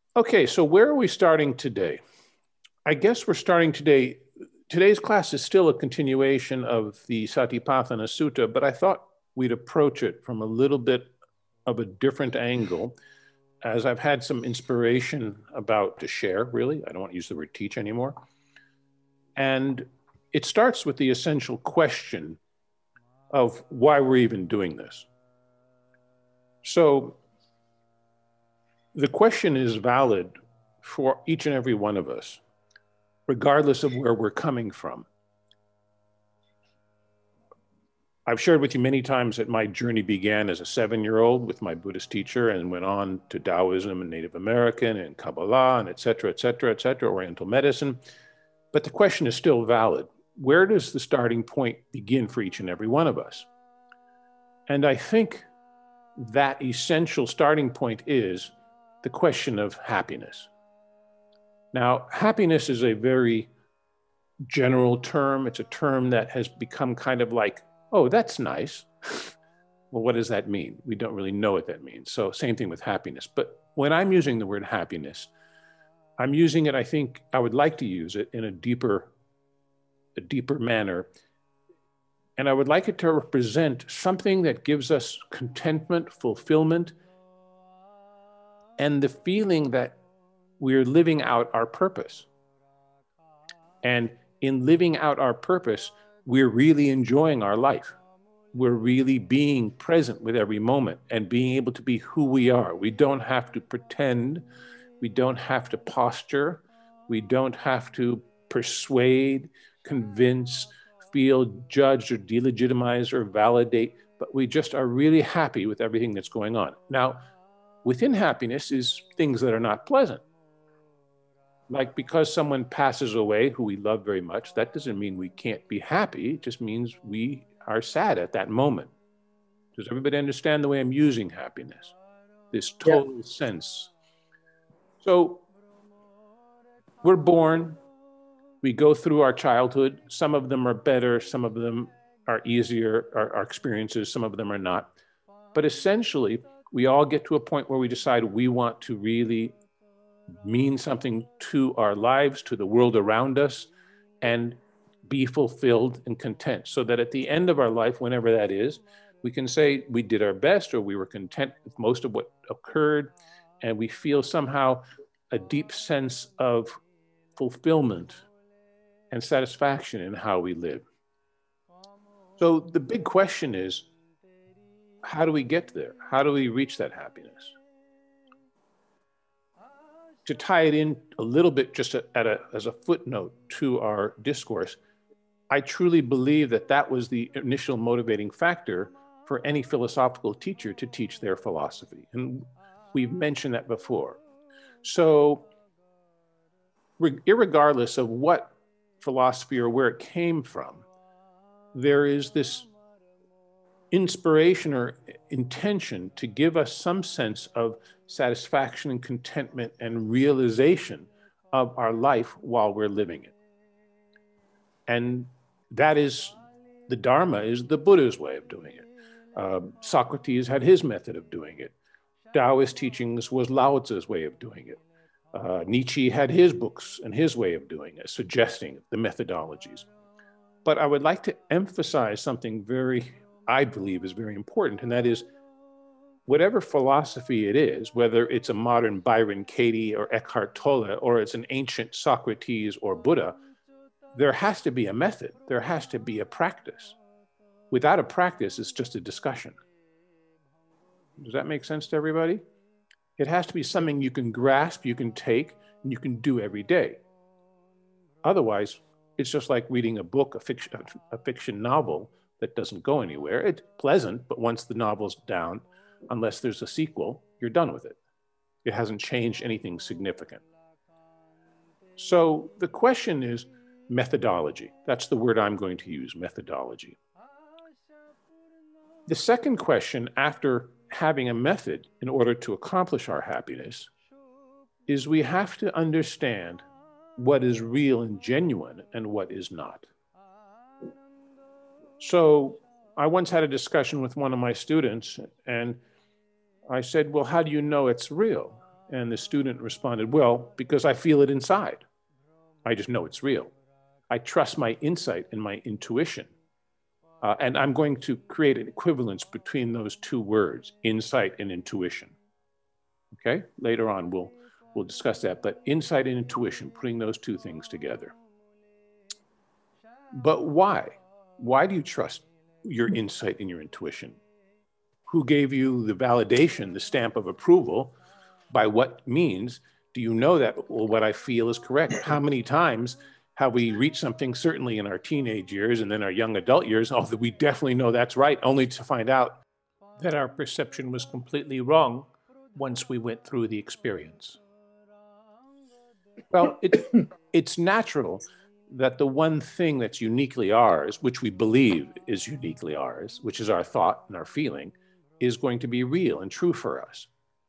Okay, so where are we starting today? I guess we're starting today. Today's class is still a continuation of the Satipatthana Sutta, but I thought we'd approach it from a little bit of a different angle, as I've had some inspiration about to share, really. I don't want to use the word teach anymore. And it starts with the essential question of why we're even doing this. So the question is valid for each and every one of us, regardless of where we're coming from. I've shared with you many times that my journey began as a 7-year-old with my Buddhist teacher and went on to Taoism and Native American and Kabbalah and et cetera, et cetera, et cetera, Oriental medicine. But the question is still valid. Where does the starting point begin for each and every one of us? And I think that essential starting point is the question of happiness. Now, happiness is a very general term. It's a term that has become kind of like, oh, that's nice. Well, what does that mean? We don't really know what that means. So same thing with happiness. But when I'm using the word happiness, I'm using it, I think I would like to use it in a deeper manner. And I would like it to represent something that gives us contentment, fulfillment, and the feeling that we're living out our purpose. And in living out our purpose, we're really enjoying our life. We're really being present with every moment and being able to be who we are. We don't have to pretend. We don't have to posture. We don't have to persuade, convince, feel judged or delegitimized or validate, but we just are really happy with everything that's going on. Now, within happiness is things that are not pleasant. Like because someone passes away who we love very much, that doesn't mean we can't be happy. It just means we are sad at that moment. Does everybody understand the way I'm using happiness? This Yeah. total sense. So we're born, we go through our childhood. Some of them are better, some of them are easier, our experiences, some of them are not. But essentially, we all get to a point where we decide we want to really mean something to our lives, to the world around us, and be fulfilled and content. So that at the end of our life, whenever that is, we can say we did our best or we were content with most of what occurred. And we feel somehow a deep sense of fulfillment and satisfaction in how we live. So the big question is, how do we get there? How do we reach that happiness? To tie it in a little bit, just as a footnote to our discourse, I truly believe that that was the initial motivating factor for any philosophical teacher to teach their philosophy. And we've mentioned that before. So, irregardless of what philosophy or where it came from, there is this inspiration or intention to give us some sense of satisfaction and contentment and realization of our life while we're living it. And that is the Dharma, is the Buddha's way of doing it. Socrates had his method of doing it. Taoist teachings was Lao Tzu's way of doing it. Nietzsche had his books and his way of doing it, suggesting the methodologies. But I would like to emphasize something I believe is very important, and that is whatever philosophy it is, whether it's a modern Byron Katie or Eckhart Tolle, or it's an ancient Socrates or Buddha, there has to be a method. There has to be a practice. Without a practice, it's just a discussion. Does that make sense to everybody? It has to be something you can grasp, you can take, and you can do every day. Otherwise, it's just like reading a book, a fiction novel that doesn't go anywhere. It's pleasant, but once the novel's down, unless there's a sequel, you're done with it. It hasn't changed anything significant. So the question is methodology. That's the word I'm going to use, methodology. The second question, after having a method in order to accomplish our happiness, is we have to understand what is real and genuine and what is not. So I once had a discussion with one of my students, and I said, well, how do you know it's real? And the student responded, well, because I feel it inside. I just know it's real. I trust my insight and my intuition. And I'm going to create an equivalence between those two words, insight and intuition. Okay, later on we'll discuss that, but insight and intuition, putting those two things together. But why? Why do you trust your insight and your intuition? Who gave you the validation, the stamp of approval? By what means do you know that, well, what I feel is correct? How many times have we reached something, certainly in our teenage years and then our young adult years, oh, that we definitely know that's right, only to find out that our perception was completely wrong once we went through the experience? Well, it's natural that the one thing that's uniquely ours, which we believe is uniquely ours, which is our thought and our feeling, is going to be real and true for us.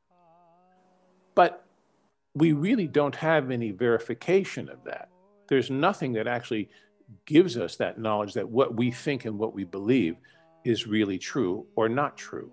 But we really don't have any verification of that. There's nothing that actually gives us that knowledge that what we think and what we believe is really true or not true.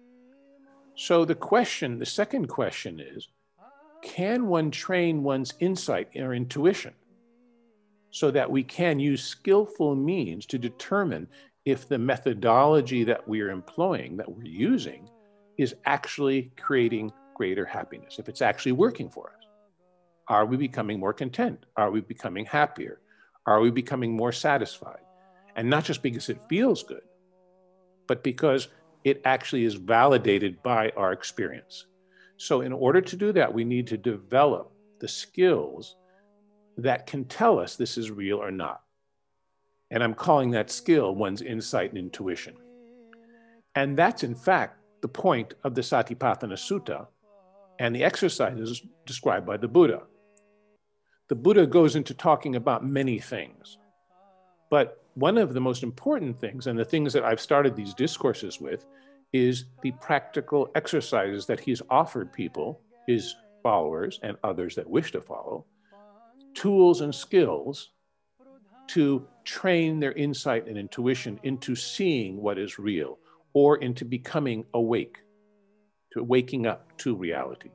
So the second question is, can one train one's insight or intuition so that we can use skillful means to determine if the methodology that we are employing, that we're using, is actually creating greater happiness, if it's actually working for us? Are we becoming more content? Are we becoming happier? Are we becoming more satisfied? And not just because it feels good, but because it actually is validated by our experience. So in order to do that, we need to develop the skills that can tell us this is real or not. And I'm calling that skill one's insight and intuition. And that's in fact the point of the Satipatthana Sutta and the exercises described by the Buddha. The Buddha goes into talking about many things, but one of the most important things, and the things that I've started these discourses with, is the practical exercises that he's offered people, his followers and others that wish to follow, tools and skills to train their insight and intuition into seeing what is real, or into becoming awake, to waking up to reality.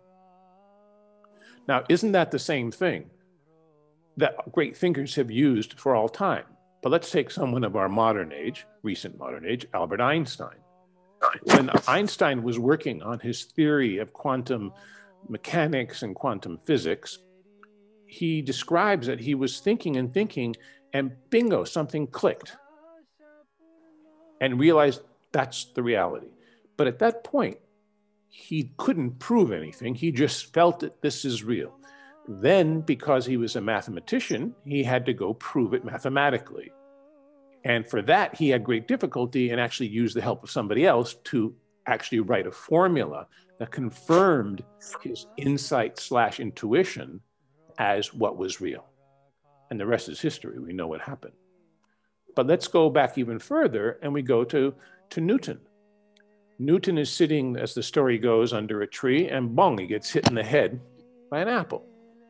Now, isn't that the same thing that great thinkers have used for all time? But let's take someone of our modern age, recent modern age, Albert Einstein. When Einstein was working on his theory of quantum mechanics and quantum physics, he describes that he was thinking and thinking, and bingo, something clicked, and realized that's the reality. But at that point, he couldn't prove anything. He just felt that this is real. Then, because he was a mathematician, he had to go prove it mathematically. And for that, he had great difficulty and actually used the help of somebody else to actually write a formula that confirmed his insight/intuition as what was real. And the rest is history. We know what happened. But let's go back even further, and we go to Newton. Newton is sitting, as the story goes, under a tree, and bong, he gets hit in the head by an apple.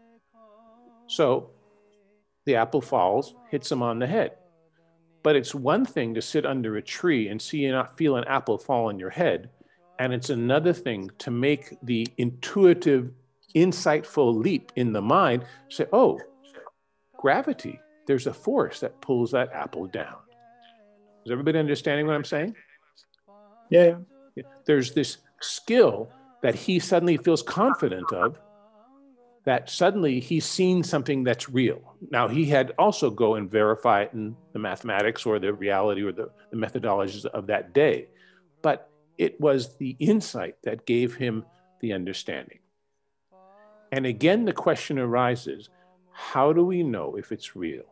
So the apple falls, hits him on the head. But it's one thing to sit under a tree and see and not feel an apple fall on your head. And it's another thing to make the intuitive, insightful leap in the mind, say, oh, gravity, there's a force that pulls that apple down. Is everybody understanding what I'm saying? Yeah. There's this skill that he suddenly feels confident of, that suddenly he's seen something that's real. Now, he had also go and verify it in the mathematics or the reality or the methodologies of that day. But it was the insight that gave him the understanding. And again, the question arises, how do we know if it's real?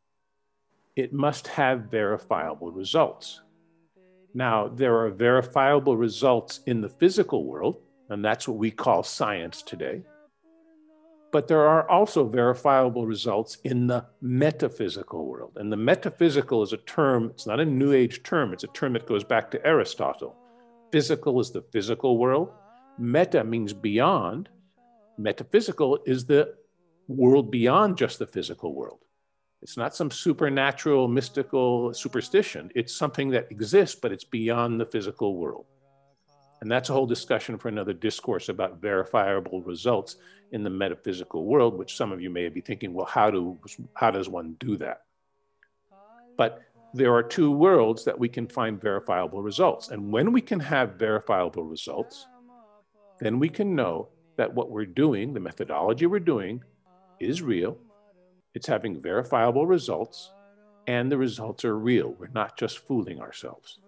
It must have verifiable results. Now, there are verifiable results in the physical world, and that's what we call science today. But there are also verifiable results in the metaphysical world. And the metaphysical is a term, it's not a New Age term, it's a term that goes back to Aristotle. Physical is the physical world. Meta means beyond. Metaphysical is the world beyond just the physical world. It's not some supernatural, mystical superstition. It's something that exists, but it's beyond the physical world. And that's a whole discussion for another discourse about verifiable results in the metaphysical world, which some of you may be thinking, well, how does one do that? But there are two worlds that we can find verifiable results. And when we can have verifiable results, then we can know that what we're doing, the methodology we're doing, is real. It's having verifiable results, and the results are real. We're not just fooling ourselves.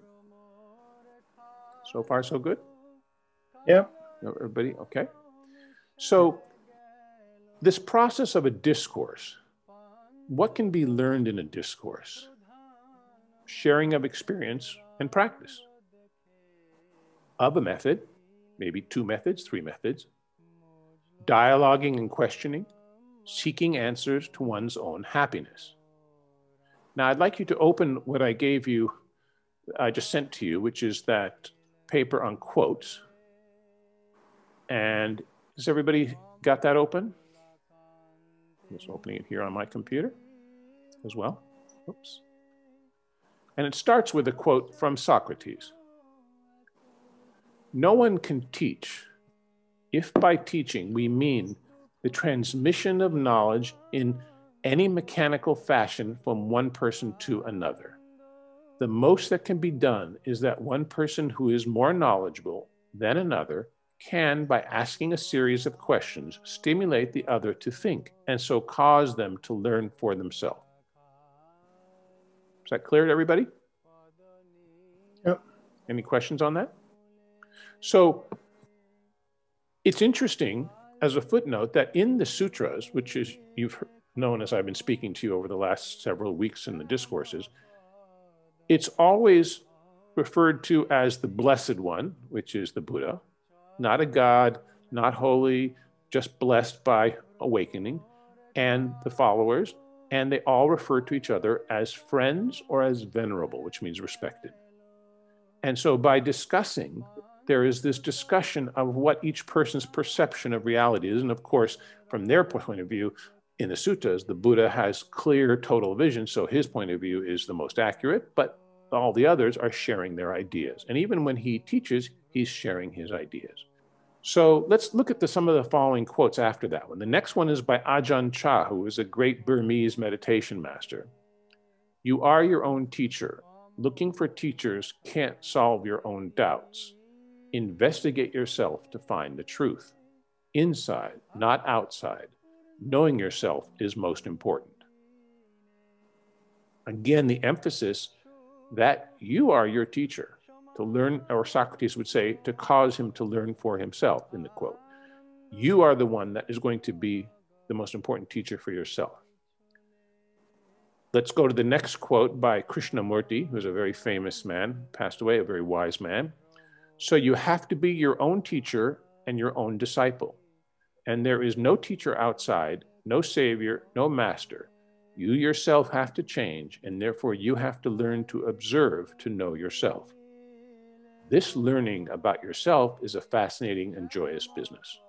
So far, so good? Yeah. Everybody, okay? So this process of a discourse, what can be learned in a discourse? Sharing of experience and practice of a method, maybe 2 methods, 3 methods, dialoguing and questioning, seeking answers to one's own happiness. Now, I'd like you to open what I gave you, I just sent to you, which is that paper on quotes. And has everybody got that open? I'm just opening it here on my computer as well. Oops. And it starts with a quote from Socrates. No one can teach if by teaching we mean the transmission of knowledge in any mechanical fashion from one person to another. The most that can be done is that one person who is more knowledgeable than another can, by asking a series of questions, stimulate the other to think, and so cause them to learn for themselves. Is that clear to everybody? Yep. Any questions on that? So it's interesting as a footnote that in the sutras, which is you've known as I've been speaking to you over the last several weeks in the discourses, it's always referred to as the Blessed One, which is the Buddha, not a god, not holy, just blessed by awakening, and the followers, and they all refer to each other as friends or as venerable, which means respected. And so by discussing, there is this discussion of what each person's perception of reality is. And of course, from their point of view, in the suttas, the Buddha has clear total vision, so his point of view is the most accurate, but all the others are sharing their ideas. And even when he teaches, he's sharing his ideas. So let's look at some of the following quotes after that one. The next one is by Ajahn Chah, who is a great Burmese meditation master. You are your own teacher. Looking for teachers can't solve your own doubts. Investigate yourself to find the truth. Inside, not outside. Knowing yourself is most important. Again, the emphasis that you are your teacher. To learn, or Socrates would say, to cause him to learn for himself, in the quote. You are the one that is going to be the most important teacher for yourself. Let's go to the next quote by Krishnamurti, who's a very famous man, passed away, a very wise man. So you have to be your own teacher and your own disciple. And there is no teacher outside, no savior, no master. You yourself have to change, and therefore you have to learn to observe to know yourself. This learning about yourself is a fascinating and joyous business.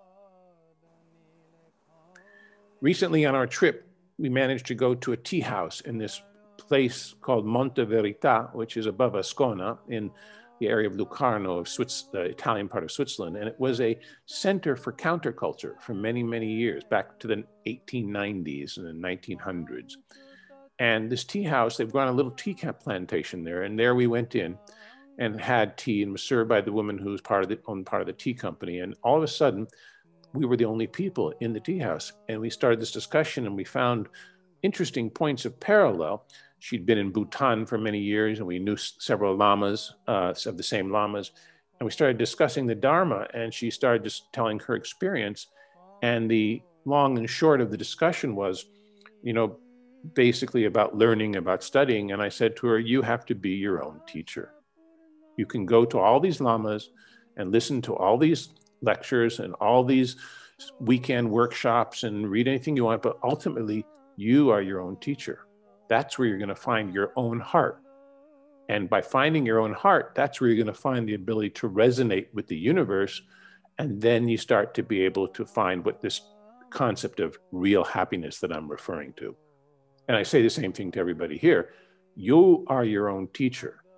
Recently on our trip, we managed to go to a tea house in this place called Monte Verita, which is above Ascona in the area of Locarno, the Italian part of Switzerland. And it was a center for counterculture for many, many years, back to the 1890s and the 1900s. And this tea house, they've got a little tea plantation there. And there we went in and had tea and was served by the woman who was part of the tea company. And all of a sudden, we were the only people in the tea house. And we started this discussion and we found interesting points of parallel. She'd been in Bhutan for many years and we knew several lamas, of the same lamas. And we started discussing the Dharma and she started just telling her experience. And the long and short of the discussion was, basically about learning, about studying. And I said to her, you have to be your own teacher. You can go to all these lamas and listen to all these lectures and all these weekend workshops and read anything you want, but ultimately you are your own teacher. That's where you're going to find your own heart. And by finding your own heart, that's where you're going to find the ability to resonate with the universe. And then you start to be able to find what this concept of real happiness that I'm referring to. And I say the same thing to everybody here. You are your own teacher.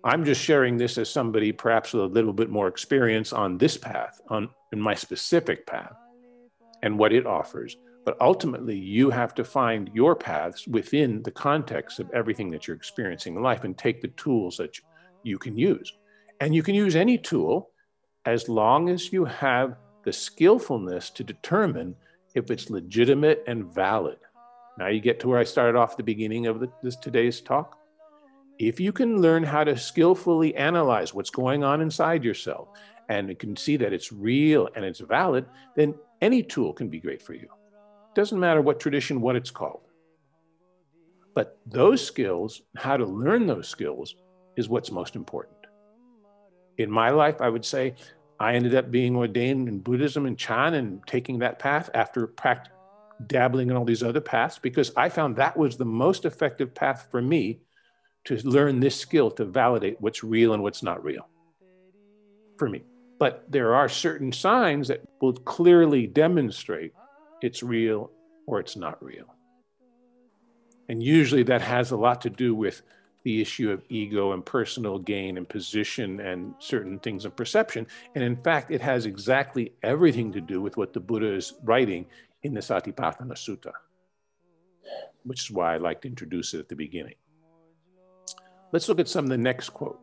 I'm just sharing this as somebody perhaps with a little bit more experience on this path, in my specific path and what it offers. But ultimately, you have to find your paths within the context of everything that you're experiencing in life and take the tools that you can use. And you can use any tool as long as you have the skillfulness to determine if it's legitimate and valid. Now you get to where I started off at the beginning of today's talk. If you can learn how to skillfully analyze what's going on inside yourself and you can see that it's real and it's valid, then any tool can be great for you. It doesn't matter what tradition, what it's called. But those skills, how to learn those skills, is what's most important. In my life, I would say I ended up being ordained in Buddhism and Chan and taking that path after dabbling in all these other paths, because I found that was the most effective path for me to learn this skill to validate what's real and what's not real for me. But there are certain signs that will clearly demonstrate it's real or it's not real. And usually that has a lot to do with the issue of ego and personal gain and position and certain things of perception. And in fact, it has exactly everything to do with what the Buddha is writing in the Satipatthana Sutta, which is why I like to introduce it at the beginning. Let's look at some of the next quote.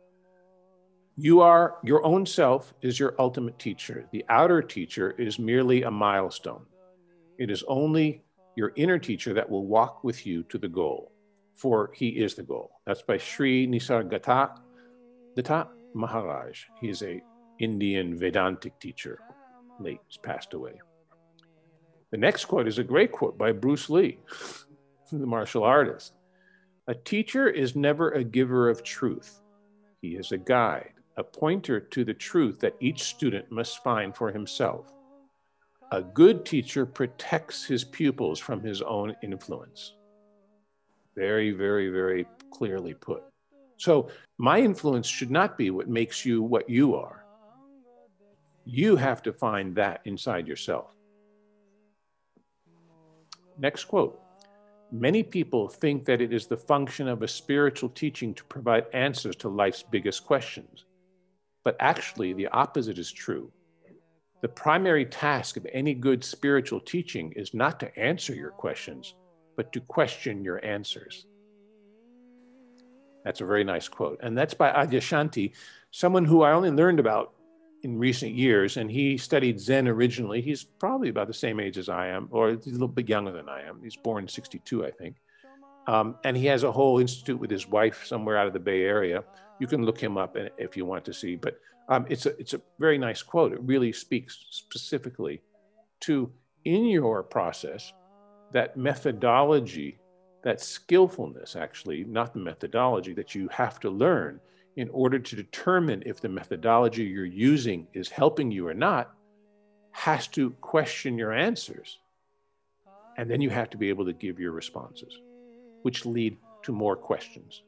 Your own self is your ultimate teacher. The outer teacher is merely a milestone. It is only your inner teacher that will walk with you to the goal, for he is the goal. That's by Sri Nisargadatta Maharaj. He is an Indian Vedantic teacher, late, passed away. The next quote is a great quote by Bruce Lee, the martial artist. A teacher is never a giver of truth. He is a guide, a pointer to the truth that each student must find for himself. A good teacher protects his pupils from his own influence. Very, very, very clearly put. So my influence should not be what makes you what you are. You have to find that inside yourself. Next quote. Many people think that it is the function of a spiritual teaching to provide answers to life's biggest questions. But actually, the opposite is true. The primary task of any good spiritual teaching is not to answer your questions, but to question your answers. That's a very nice quote. And that's by Adyashanti, someone who I only learned about in recent years, and he studied Zen originally. He's probably about the same age as I am, or he's a little bit younger than I am. He's born in 62, I think. And he has a whole institute with his wife somewhere out of the Bay Area. You can look him up if you want to see, but it's a very nice quote. It really speaks specifically to, in your process, that methodology, that skillfulness, actually, not the methodology, that you have to learn in order to determine if the methodology you're using is helping you or not, has to question your answers. And then you have to be able to give your responses, which lead to more questions.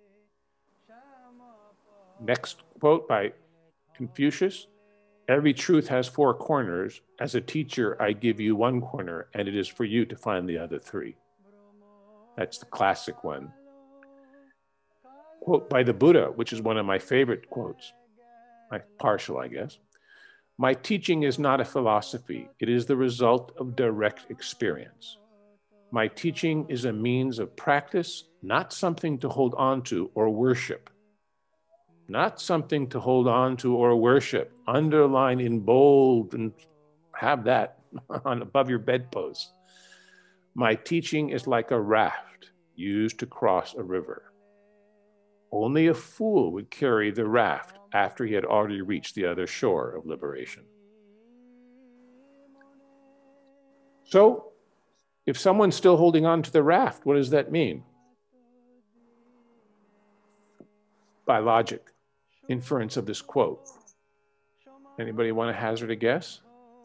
Next quote by Confucius. Every truth has four corners. As a teacher, I give you one corner, and it is for you to find the other three. That's the classic one. Quote by the Buddha, which is one of my favorite quotes, partial, I guess. My teaching is not a philosophy. It is the result of direct experience. My teaching is a means of practice, not something to hold on to or worship. Not something to hold on to or worship. Underline in bold and have that on above your bedpost. My teaching is like a raft used to cross a river. Only a fool would carry the raft after he had already reached the other shore of liberation. So, if someone's still holding on to the raft, what does that mean? By logic, inference of this quote. Anybody want to hazard a guess?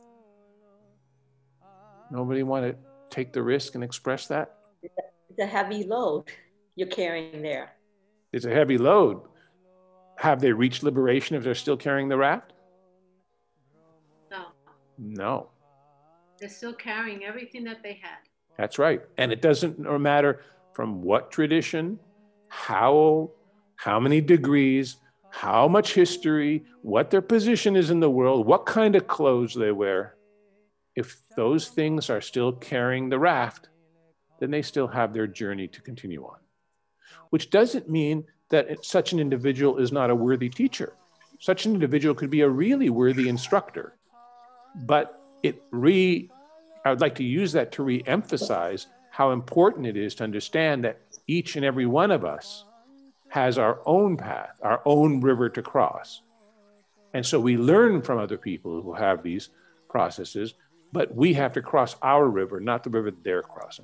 Nobody want to take the risk and express that? It's a heavy load you're carrying there. It's a heavy load. Have they reached liberation if they're still carrying the raft? No. No. They're still carrying everything that they had. That's right. And it doesn't matter from what tradition, how how many degrees, how much history, what their position is in the world, what kind of clothes they wear. If those things are still carrying the raft, then they still have their journey to continue on. Which doesn't mean that such an individual is not a worthy teacher. Such an individual could be a really worthy instructor. But I would like to use that to re-emphasize how important it is to understand that each and every one of us has our own path, our own river to cross. And so we learn from other people who have these processes, but we have to cross our river, not the river that they're crossing.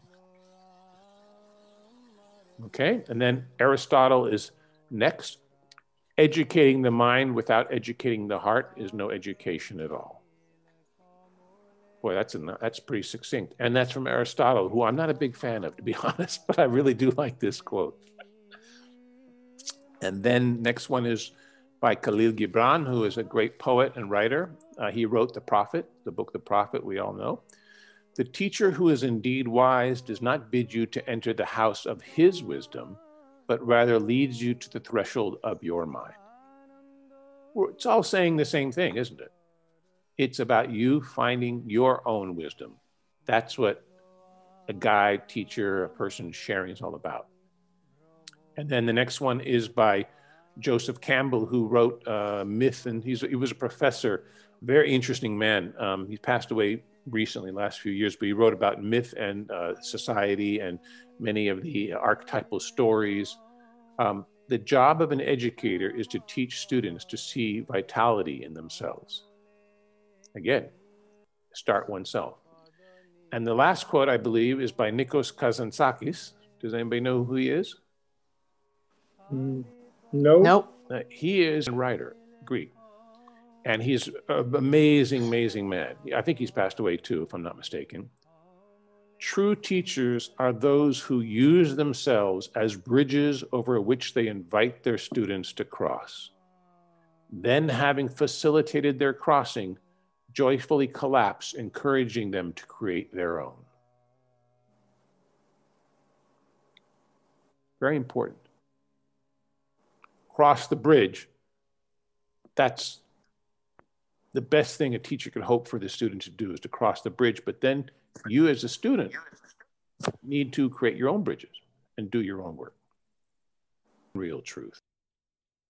Okay, and then Aristotle is next. Educating the mind without educating the heart is no education at all. Boy, that's pretty succinct. And that's from Aristotle, who I'm not a big fan of, to be honest, but I really do like this quote. And then next one is by Khalil Gibran, who is a great poet and writer. He wrote The Prophet, the book The Prophet, we all know. The teacher who is indeed wise does not bid you to enter the house of his wisdom, but rather leads you to the threshold of your mind. It's all saying the same thing, isn't it? It's about you finding your own wisdom. That's what a guide, teacher, a person sharing is all about. And then the next one is by Joseph Campbell, who wrote Myth, and he was a professor, very interesting man. He passed away recently, last few years, but he wrote about myth and society and many of the archetypal stories. The job of an educator is to teach students to see vitality in themselves. Again, start oneself. And the last quote, I believe, is by Nikos Kazantzakis. Does anybody know who he is? No. Nope. He is a writer, Greek. And he's an amazing, amazing man. I think he's passed away too, if I'm not mistaken. True teachers are those who use themselves as bridges over which they invite their students to cross. Then, having facilitated their crossing, joyfully collapse, encouraging them to create their own. Very important. Cross the bridge. That's the best thing a teacher could hope for the student to do, is to cross the bridge. But then you as a student need to create your own bridges and do your own work. Real truth.